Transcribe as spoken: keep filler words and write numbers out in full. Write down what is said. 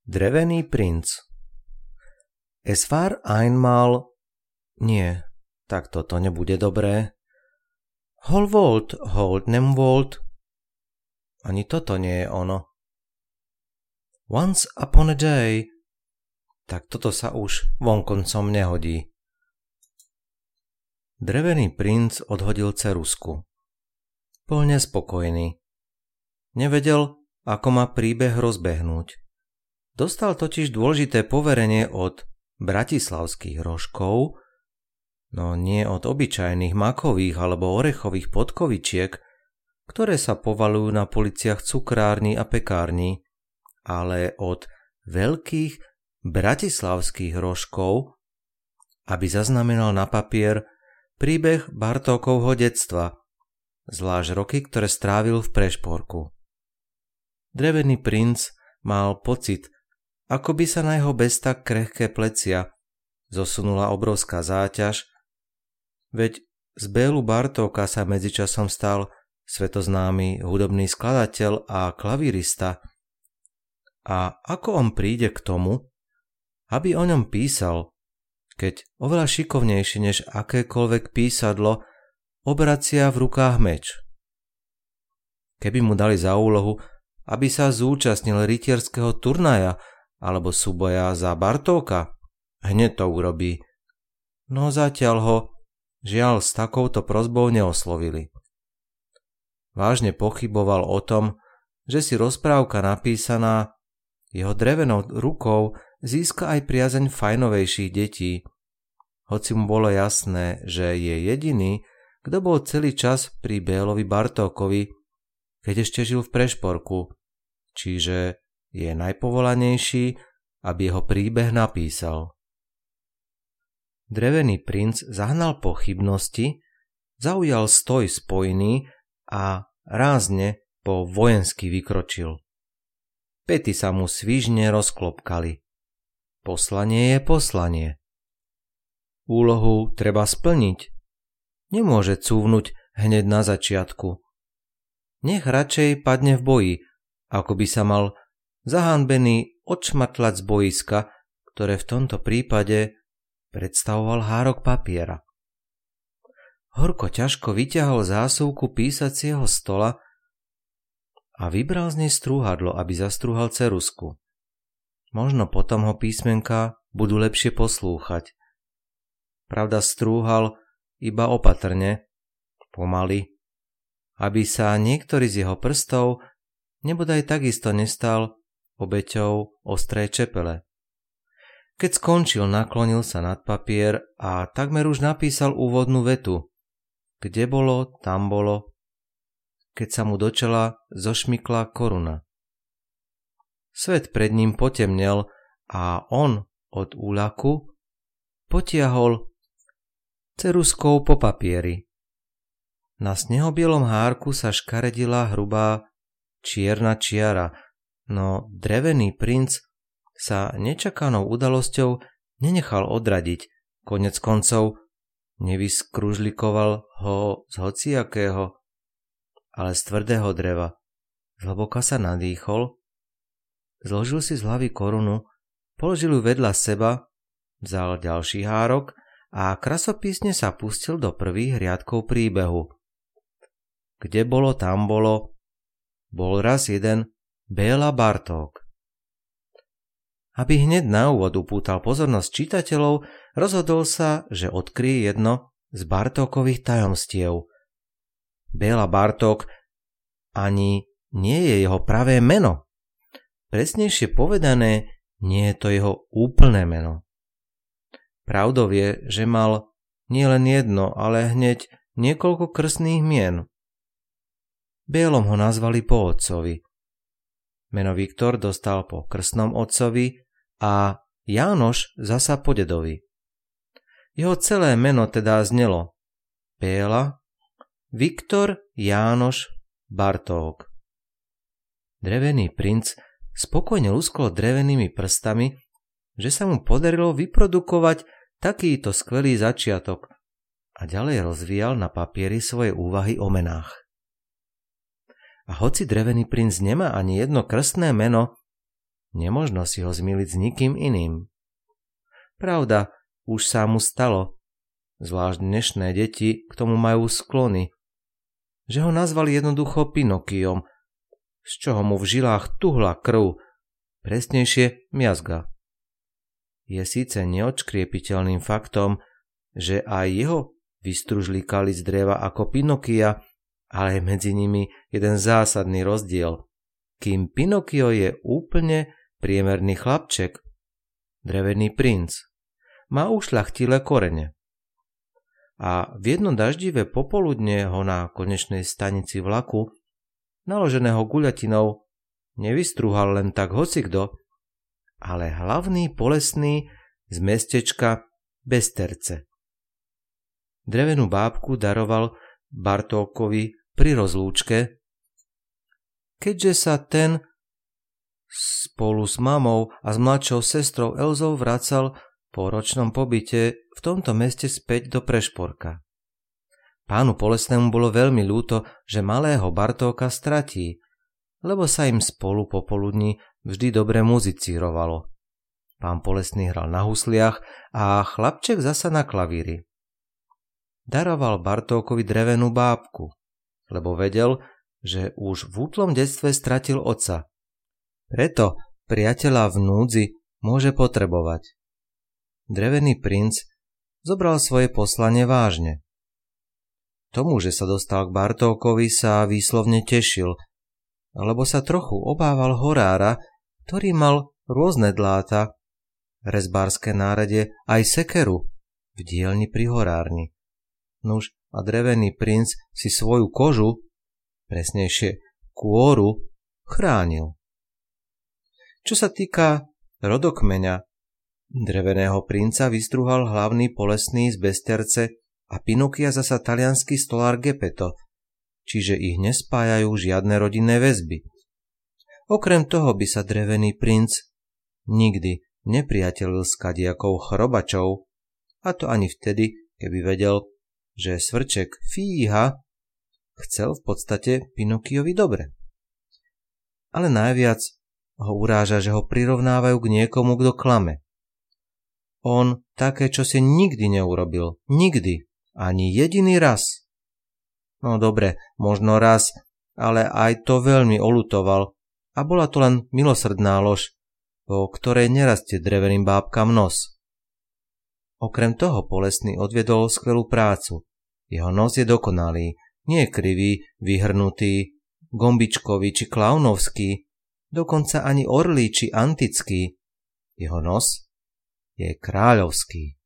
Drevený princ. Es war einmal... Nie, tak toto nebude dobré. Hol volt, hold nem volt. Ani toto nie je ono. Once upon a day. Tak toto sa už vonkoncom nehodí. Drevený princ odhodil ceruzku. Bol nespokojný. Nevedel, ako má príbeh rozbehnúť. Dostal totiž dôležité poverenie od bratislavských rožkov, no nie od obyčajných makových alebo orechových podkovičiek, ktoré sa povalujú na policiach cukrární a pekární, ale od veľkých bratislavských rožkov, aby zaznamenal na papier príbeh Bartókovho detstva, zvlášť roky, ktoré strávil v Prešporku. Drevený princ mal pocit, ako by sa na jeho bez tak krehké plecia zosunula obrovská záťaž, veď z Bélu Bartóka sa medzičasom stal svetoznámy hudobný skladateľ a klavírista. A ako on príde k tomu, aby o ňom písal, keď oveľa šikovnejšie než akékoľvek písadlo obracia v rukách meč? Keby mu dali za úlohu, aby sa zúčastnil rytierského turnaja alebo súboja za Bartóka, hneď to urobí. No zatiaľ ho, žiaľ, s takouto prosbou neoslovili. Vážne pochyboval o tom, že si rozprávka napísaná jeho drevenou rukou získa aj priazeň fajnovejších detí, hoci mu bolo jasné, že je jediný, kto bol celý čas pri Bélovi Bartókovi, keď ešte žil v Prešporku, čiže je najpovolanejší, aby jeho príbeh napísal. Drevený princ zahnal pochybnosti, zaujal stoj spojný a rázne po vojensky vykročil. Päty sa mu svižne rozklopkali. Poslanie je poslanie. Úlohu treba splniť. Nemôže cúvnuť hneď na začiatku. Nech radšej padne v boji, ako by sa mal zahanbený odšmatlať z boiska, ktoré v tomto prípade predstavoval hárok papiera. Horko ťažko vyťahol zásuvku písacieho stola a vybral z nej strúhadlo, aby zastrúhal ceruzku. Možno potom ho písmenka budú lepšie poslúchať. Pravda, strúhal iba opatrne, pomaly, aby sa niektorý z jeho prstov nebodaj takisto nestal obeťou ostrej čepele. Keď skončil, naklonil sa nad papier a takmer už napísal úvodnú vetu. Kde bolo, tam bolo, keď sa mu do čela zošmykla koruna. Svet pred ním potemnel a on od úľaku potiahol ceruzkou po papieri. Na snehobielom hárku sa škaredila hrubá čierna čiara, no drevený princ sa nečakanou udalosťou nenechal odradiť. Konec koncov nevyskružlikoval ho z hociakého, ale z tvrdého dreva. Zhlboka sa nadýchol, zložil si z hlavy korunu, položil ju vedľa seba, vzal ďalší hárok a krasopisne sa pustil do prvých riadkov príbehu. Kde bolo, tam bolo, bol raz jeden Béla Bartók. Aby hneď na úvod upútal pozornosť čitateľov, rozhodol sa, že odkryje jedno z Bartókových tajomstiev. Béla Bartók ani nie je jeho pravé meno. Presnejšie povedané, nie je to jeho úplné meno. Pravdou je, že mal nielen jedno, ale hneď niekoľko krstných mien. Bélom ho nazvali po otcovi. Meno Viktor dostal po krstnom otcovi a Jánoš zasa po dedovi. Jeho celé meno teda znelo Béla Viktor Jánoš Bartók. Drevený princ spokojne luskol drevenými prstami, že sa mu podarilo vyprodukovať takýto skvelý začiatok a ďalej rozvíjal na papieri svoje úvahy o menách. A hoci drevený princ nemá ani jedno krstné meno, nemožno si ho zmiliť s nikým iným. Pravda, už sa mu stalo, zvlášť dnešné deti k tomu majú sklony, že ho nazvali jednoducho Pinokiom, z čoho mu v žilách tuhla krv, presnejšie miazga. Je síce neodškriepiteľným faktom, že aj jeho vystružlíkali z dreva ako Pinokia, ale je medzi nimi jeden zásadný rozdiel. Kým Pinokio je úplne priemerný chlapček, drevený princ, má ušľachtilé korene. A v jedno daždivé popoludne ho na konečnej stanici vlaku, naloženého guľatinou, nevystrúhal len tak hocikdo, ale hlavný polesný z mestečka Besterce. Drevenú bábku daroval Bartókovi pri rozlúčke, keďže sa ten spolu s mamou a s mladšou sestrou Elzou vracal po ročnom pobyte v tomto meste späť do Prešporka. Pánu Polesnému bolo veľmi ľúto, že malého Bartóka stratí, lebo sa im spolu popoludní vždy dobre muzicírovalo. Pán Polesný hral na husliach a chlapček zasa na klavíri. Daroval Bartókovi drevenú bábku, lebo vedel, že už v útlom detstve stratil otca. Preto priateľa v núdzi môže potrebovať. Drevený princ zobral svoje poslanie vážne. Tomu, že sa dostal k Bartókovi, sa výslovne tešil, lebo sa trochu obával horára, ktorý mal rôzne dláta, rezbárske náradie aj sekeru v dielni pri horárni. Nuž a drevený princ si svoju kožu, presnejšie kôru, chránil. Čo sa týka rodokmeňa, dreveného princa vystruhal hlavný polesný z Besterce a Pinokia zasa taliansky stolár Geppetto, čiže ich nespájajú žiadne rodinné väzby. Okrem toho by sa drevený princ nikdy nepriateľil s kadiakou chrobačou, a to ani vtedy, keby vedel, že svrček Fíha chcel v podstate Pinokiovi dobre. Ale najviac ho uráža, že ho prirovnávajú k niekomu, kto klame. On také, čo si nikdy neurobil. Nikdy. Ani jediný raz. No dobre, možno raz, ale aj to veľmi oľutoval a bola to len milosrdná lož, po ktorej nerastie dreveným bábkam nos. Okrem toho Polesný odviedol skvelú prácu. Jeho nos je dokonalý, nie je krivý, vyhrnutý, gombičkový či klaunovský, dokonca ani orlý či antický. Jeho nos je kráľovský.